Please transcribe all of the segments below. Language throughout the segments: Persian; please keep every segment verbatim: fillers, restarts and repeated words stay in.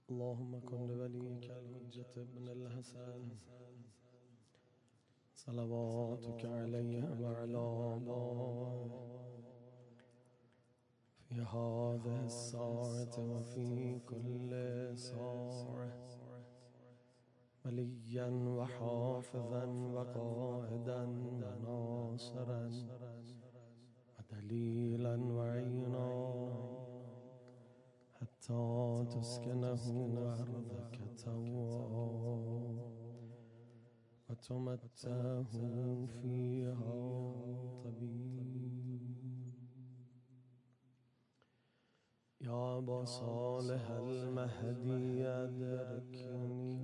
اللهم كن لوليك الحجة ابن الحسن صلواتك عليه وعلى آبائه في هذه الساعة وفي كل ساعة وليا وحافظا وقائدا وناصرا ودليلا وعينا حتى تسكنه أرضك توا وتمتعه فيها طبيب. يا أبا صالح المهدي أدركني،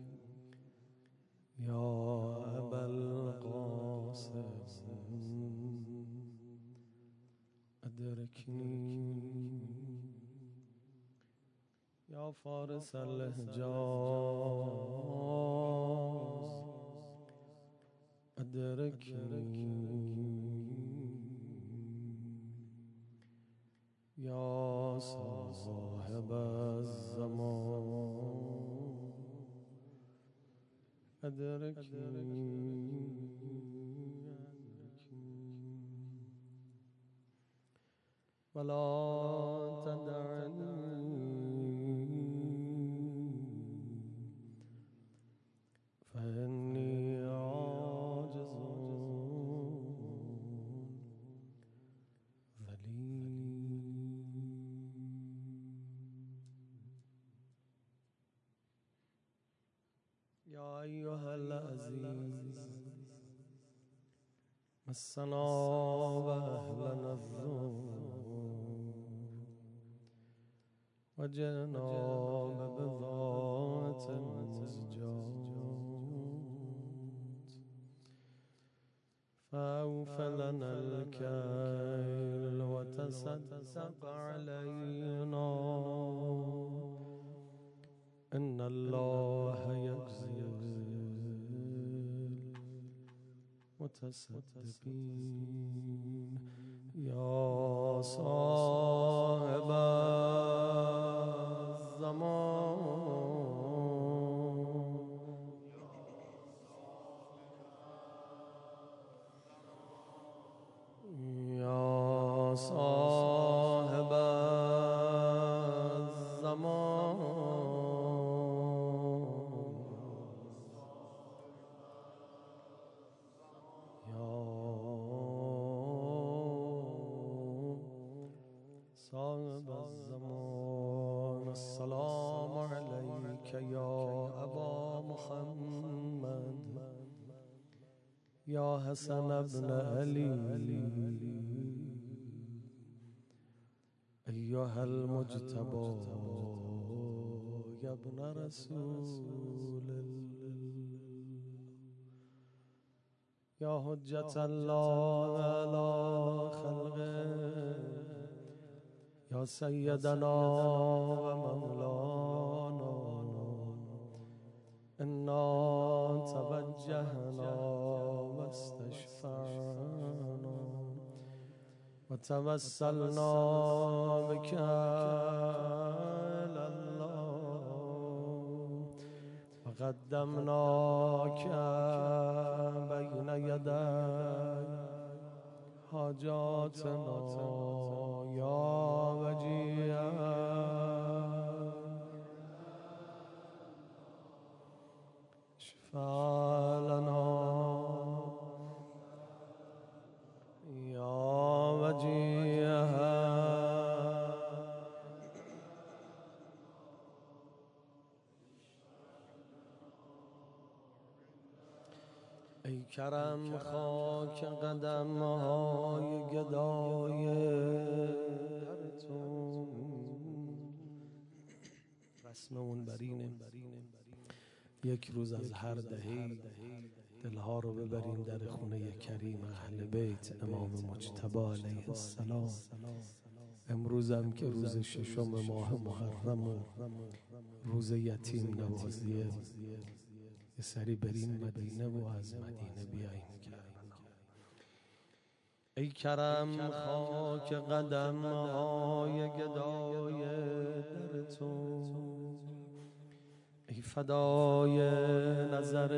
يا أبا القاسم أدركني، يا فارس الحجاز أدركني، يا صاحب الزمان أدركني، ولا تدعني فإني عاجز ذليل. يا أيها العزيز مسنا وأهلنا الذنوب وجئنا ببضاعة مزجاة فأوف لنا الكيل وتصدق علينا، إن الله يجزي المتصدقين. يا صاحب الزمان يا صاحب الزمان صاحب الزمان، السلام عليك يا أبا محمد، يا حسن بن علي، أيها المجتبى يا ابن رسول الله، يا حجة الله على خلقه، يا سيدنا ومولانا، إنا توجهنا واستشفعنا وتوسلنا بك إلى الله وقدمناك بين يدي حاجاتنا يا وجيه، اشفع لنا يا وجيه، ای کرم خاک قدم های گدای درتون. رسممون برینه یک روز از هر دهه دلها رو ببریم در خونه کریم اهل بیت امام مجتبی علیه السلام. امروزم که روز ششم ماه محرم و روز یتیم نوازیه، یه سری بریم مدینه و از مدینه بیاییم. ای کرم خاک قدم های گدای در تو، فدای نظر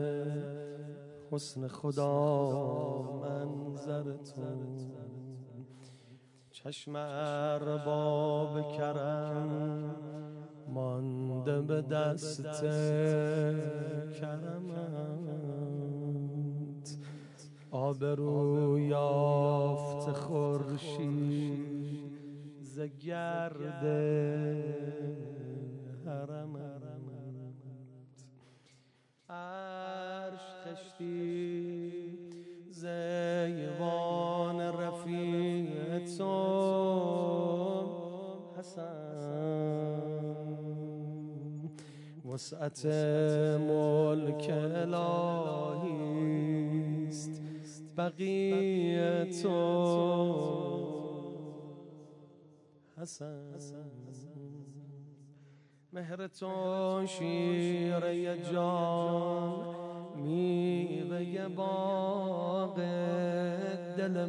حسن خدا منظرتون، چشم ارباب کرم مانده به دست کرمت، آبرو یافت خورشید ز گرد حرمت، عرش خشتی ز ایوان رفیع تو حسن، وسعت ملک الهیست بقیه تو حسن، مهرتون شیره جان میوه باغ دل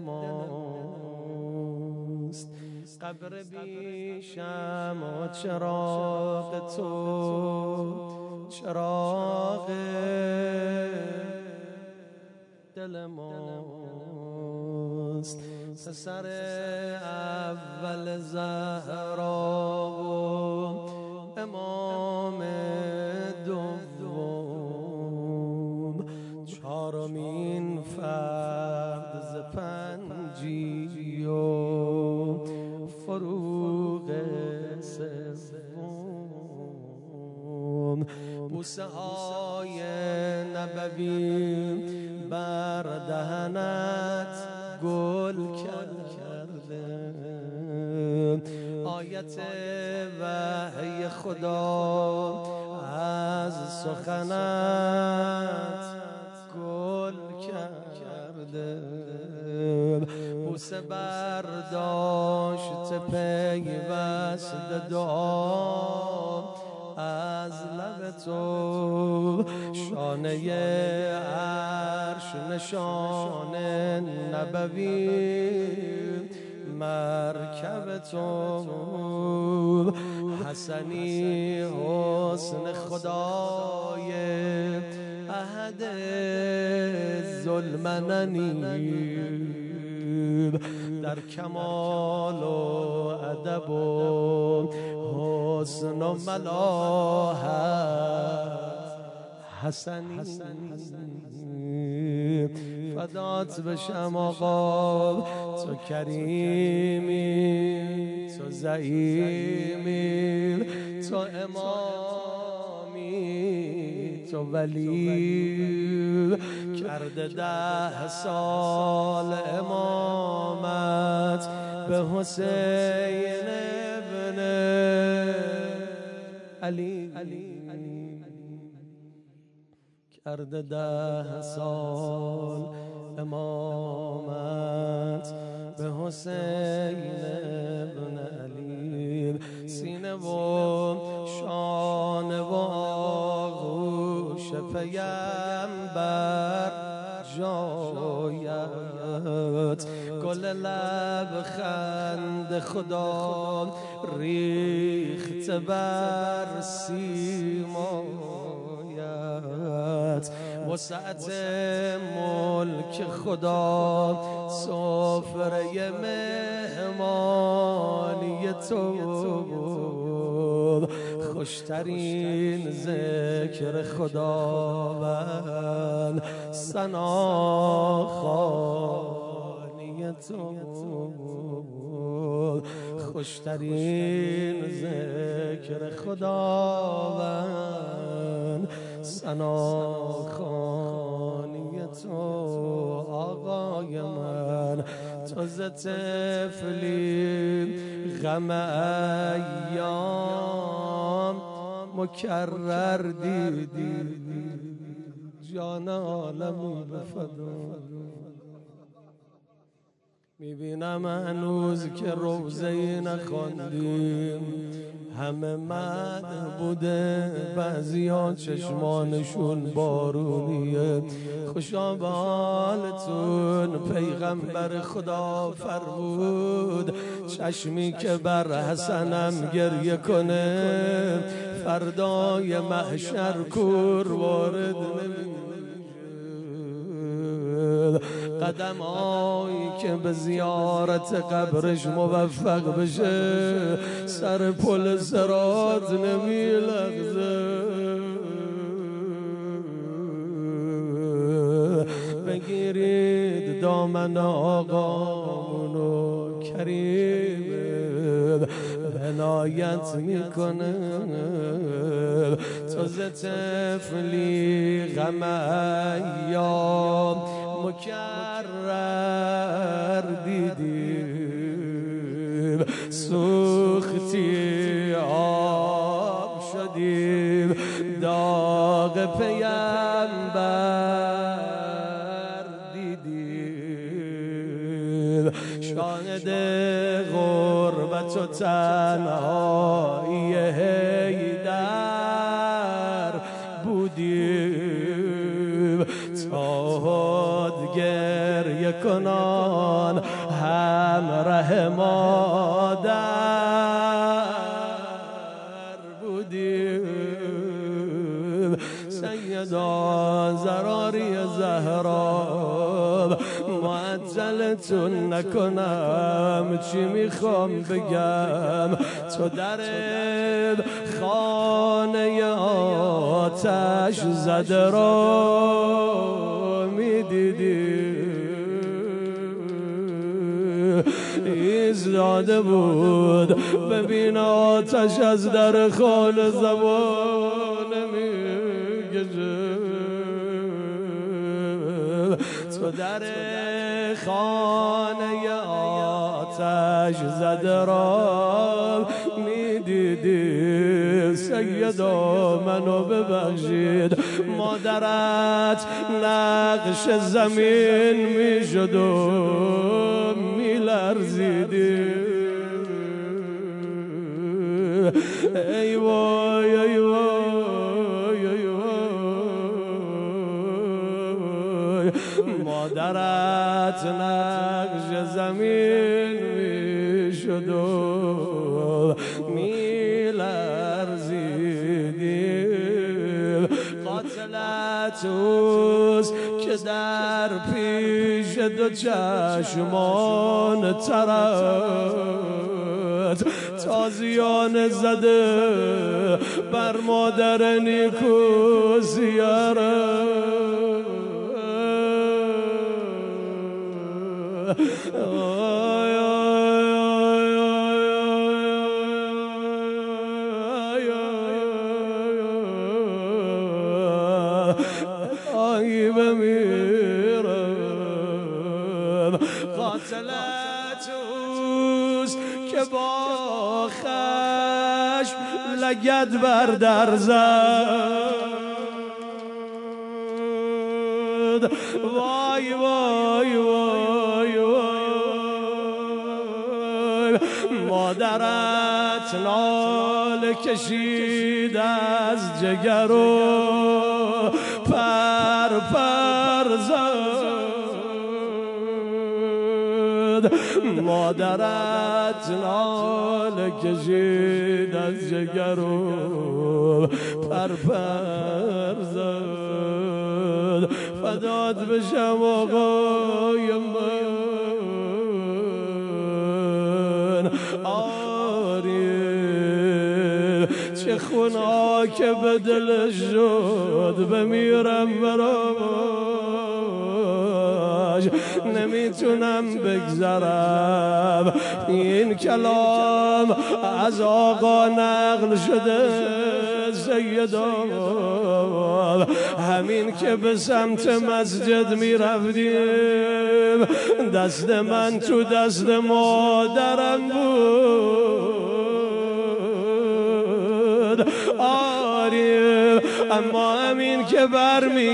ماست، قبر بی شمع و چراغ تو چراغ دل ماست، پسر اول زهرا و امام دوم، چهارمین فرد ز پنجی و فروغ سوم، بوسه های نبوی بر دهنت گل کرده، آیت وحی خدا از سخنت گل کرده، بوسه برداشت پیوست دعا از لب تو، شانه عرش نشان نبوی مرکب تو، حسنی حسن خدای احد ذوالمننی، در کمال و ادب و حسن و ملاحت حسنی، فدات بشم آقا تو کریمی، تو زعیمی، تو امامی، تو ولی، کرده ده سال امامت به حسین ابن علی، کرده ده سال امامت به حسین ابن علی، سینه و شانه و آغوش پیمبر جایت، گل لبخند خدا ریخت بر سیمایت، وسعت ملک خدا سفره مهمانی تو، خوشترین ذکر خداوند ثناخوانی تو، خوشترین ذکر خداوند ثناخوانی تو، آقای من تو ز طفلی غم ایام مکرر دیدی، جان عالمی به فدا، میبینم هنوز که روزه‌ای نخواندیم، همه مد بوده، بعضی ها چشمانشون بارونیه، خوشا به حالتون. پیغمبر خدا فرمود چشمی که بر حسنم گریه کنه فردای محشر کور وارد نمیشه. قدمایی که به زیارت قبرش موفق بشه سر پل صراط نمیلغزه. بگیرید دامن آقامونو کریم عنایت میکنه. تو ز طفلی غم ایام مکرر دیدیم، سوختی آب شدیم داغ پیمبر دیدیم. شاهد غربت و تنهایی حیدر بودیم. تا گریه کنان همراه مادر بودیم. سیدا زراری زهرا معطلتون نکنم چی میخوام بگم. تو در خانه آتش زده را میدیدی، ایستاده بود ببین آتش از در خانه زبان میگشه. تو در خانه آتش زده را میدیدی. سیدا منو ببخشید، مادرت نقش زمین میشد و میلرزیدی. ای وای ای وای ای وای، مادرت نقش زمین میشد و میلرزیدی. قاتلت اوست که در پیش دو چشمان ترت تازیان زده بر مادر نیکو زیاره. آی بمیرم. قاتلت اوست که با خشم لگد بر در زد. وای وای وای وای، مادرت ناله کشید از جگر و پر پر زد. مادرت ناله کشید از جگر و پر پر زد. فدات بشم آقای من، آری چه خونا که به دلش شد بمیرم براش. نمیتونم بگذرم این کلام از آقا نقل شده. سیدا همین که به سمت مسجد می رفتیم دست من تو دست مادرم بود. آری اما همین که بر می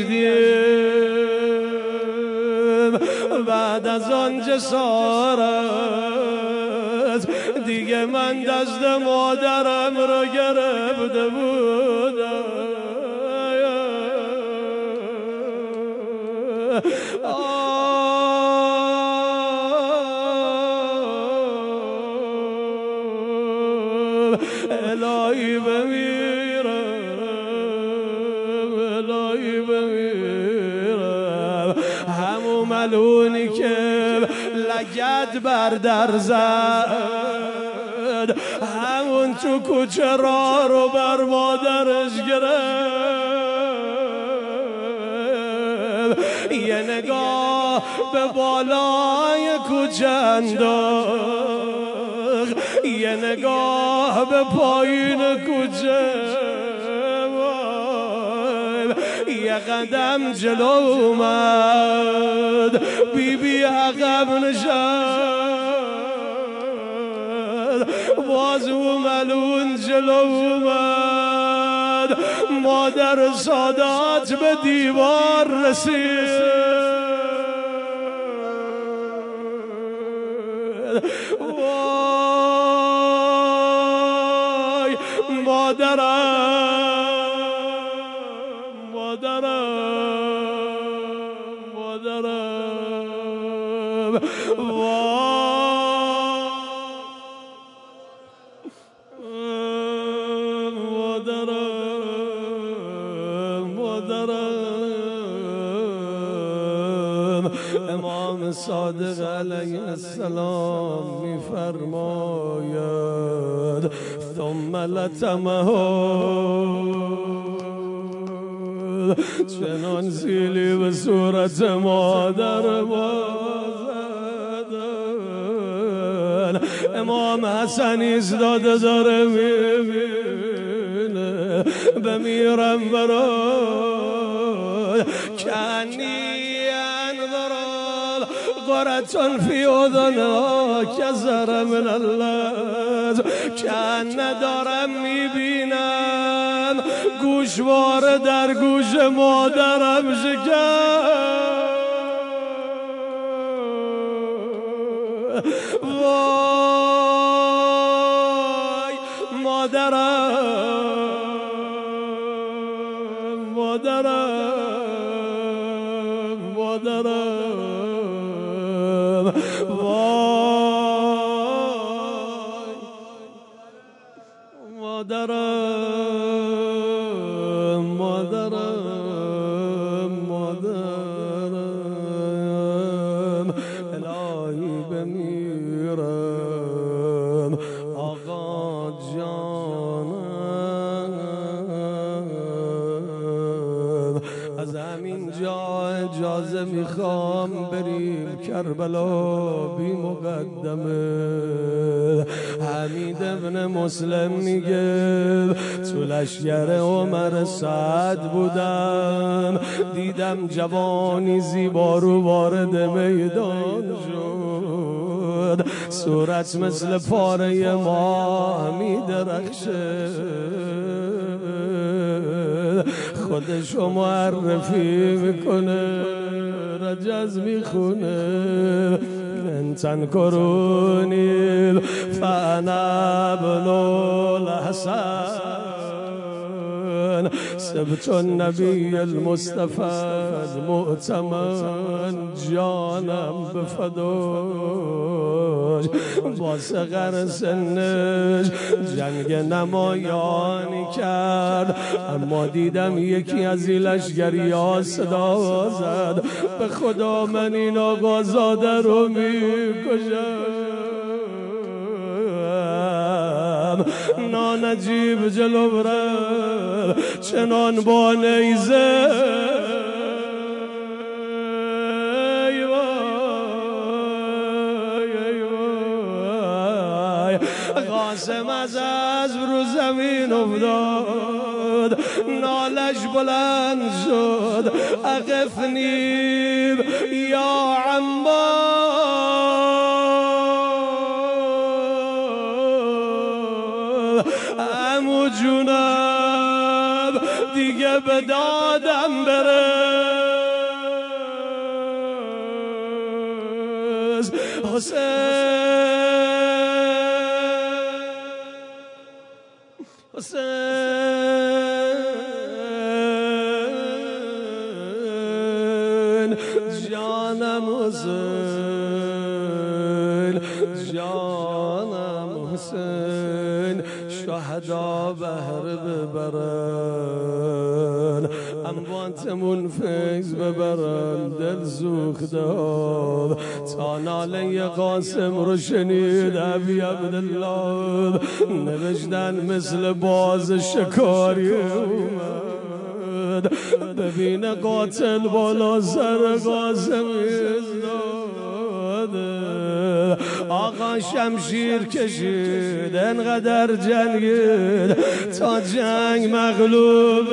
گشتیم بعد از آن جسارت دیگه من دست مادرم رو گرفته بودم. الهی بمیرم الهی بمیرم همون ملونی که لگد بر در زد همون تو کوچه را رو بر مادرش گرفت یه نگاه به بالای کوچه انداخت یه نگاه به پایین کوچه یه قدم جلو اومد بی بی عقب نشد باز او ملون جلو اومد مادر سادات به دیوار رسید وای مادرم مادرم مادرم وای مادرم مادرم امام صادق علیه السلام میفرماید ثم لطمه چنان سیلی به صورت مادر بازدن امام حسن ایستاده داره میبینه بمیرم برای کنی انظرم قرتون فی اذنها کزر من الله کن ندارم میبینم گوشواره در گوش مادرم شکست وای مادرم مادرم مادرم وای مادرم مادرم مادرم الهی بمیرم آقا جانم از همین جا اجازه میخوام بریم کربلا بی مقدمه حمید ابن مسلم میگه تو لشگر عمر سعد بودم دیدم جوانی زیبارو وارد میدان شد صورت مثل پاره ماه میدرخشه خودشو معرفی میکنه رجز میخونه انتن کرونی فانا ابن الحسن سبت النبی المصطفى المؤتمن جانم بفداش با صغر سنش جنگ نمایانی کرد اما دیدم یکی از این لشگریا صدا زد به خدا من این آقازاده رو میکشم نانجیب جلو برم چنان با نیزه ای وای ای وای قاسم از از رو زمین افتاد نالش بلند شد اقفنی یا عمار عمو جونم دیگه به دادم برس حسین حسین جانم حسین جانم حسین شهدا بهره ببرن، امواتمون فیض ببرن، دل سوخته تا ناله قاسم رو شنید ابی عبدالله نوشتن مثل باز شکاری اومد، ببین قاتل بالا سر قاسم ایستاده، آقا شمشیر کشید انقدر جنگید تا جنگ مغلوب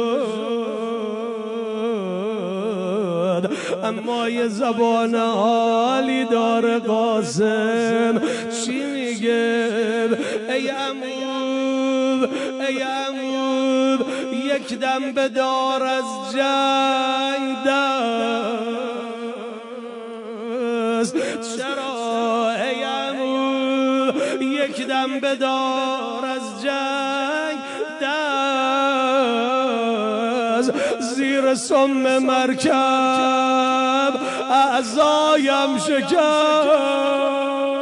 شد، اما یه زبان حالی داره قاسم، چی میگه؟ ای عمو ای عمو یک دم بدار از جنگ دست، چرا ای عمو یک دم بدار از جنگ دست، زیر سم مرکب اعضایم شکست،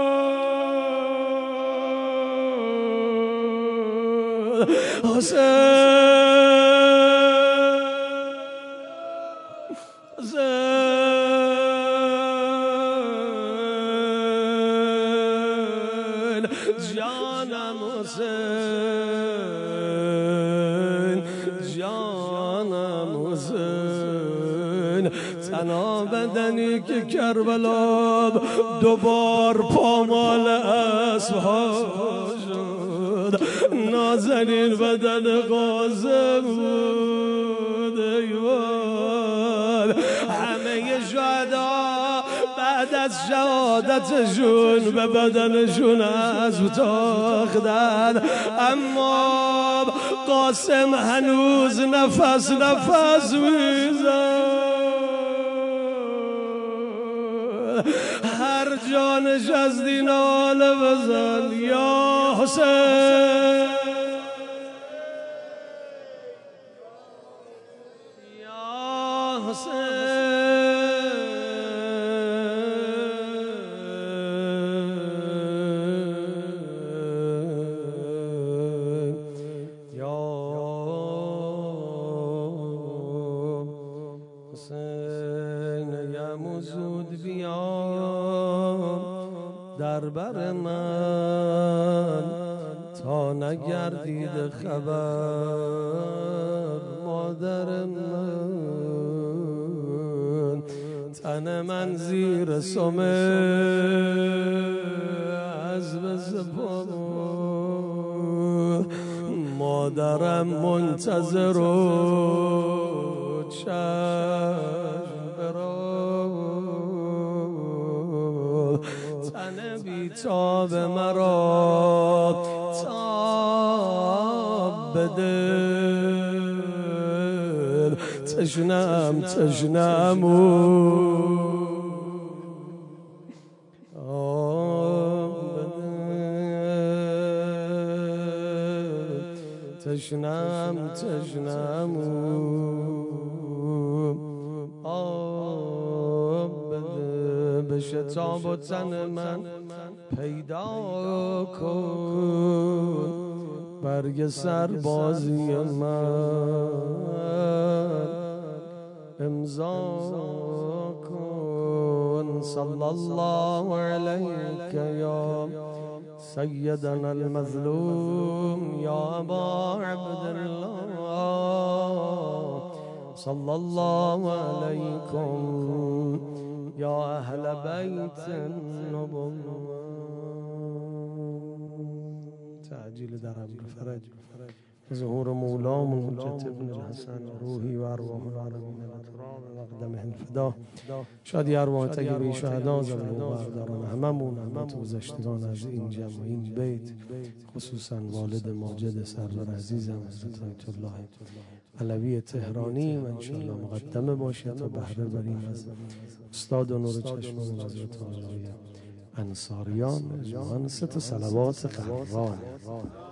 حسین جانم حسین جانم حسین، تنها بدنی که کربلا دوبار پامال اسبها شد، نازنین بدن قاسم بود، ایوان همه شهدا بعد از شهادتشون به بدنشون اسب تاختن، اما قاسم هنوز نفس نفس میزد، هر جانش از دین ناله بزن یا حسین یا حسین یا حسین، یا مزود بیا در بر من تا نگردید خبر مادر من، تن من زیر سم عزم سپاه، مادرم منتظر و چشم برا، تن بیتاب مرا تاب بده، تشنم تشنم تشنم تشنم آب بده، به شتاب و تن من پیدا کن، برگ سربازی من امضا کن، صلی الله علیک یا سیدنا المظلوم یا ابا عبدالله، صلی الله علیکم یا اهل بیت النبوة، تعجیل در امر فرج ظهور مولامون حجت ابن الحسن روحی و ارواح العالمین الاترام مقدمه الفدا، شادی ارواح طیبه شهدا زمین و برداران هممون، همت گذشتگان از این جمع و این بیت، خصوصا والد ماجد سرور عزیزم حضرت آیت الله علوی تهرانی، و انشاءالله مقدمه باشه تا بهره بریم از استاد و نور چشمون حضرت آقای انصاریان، جهان ست صلوات قهران.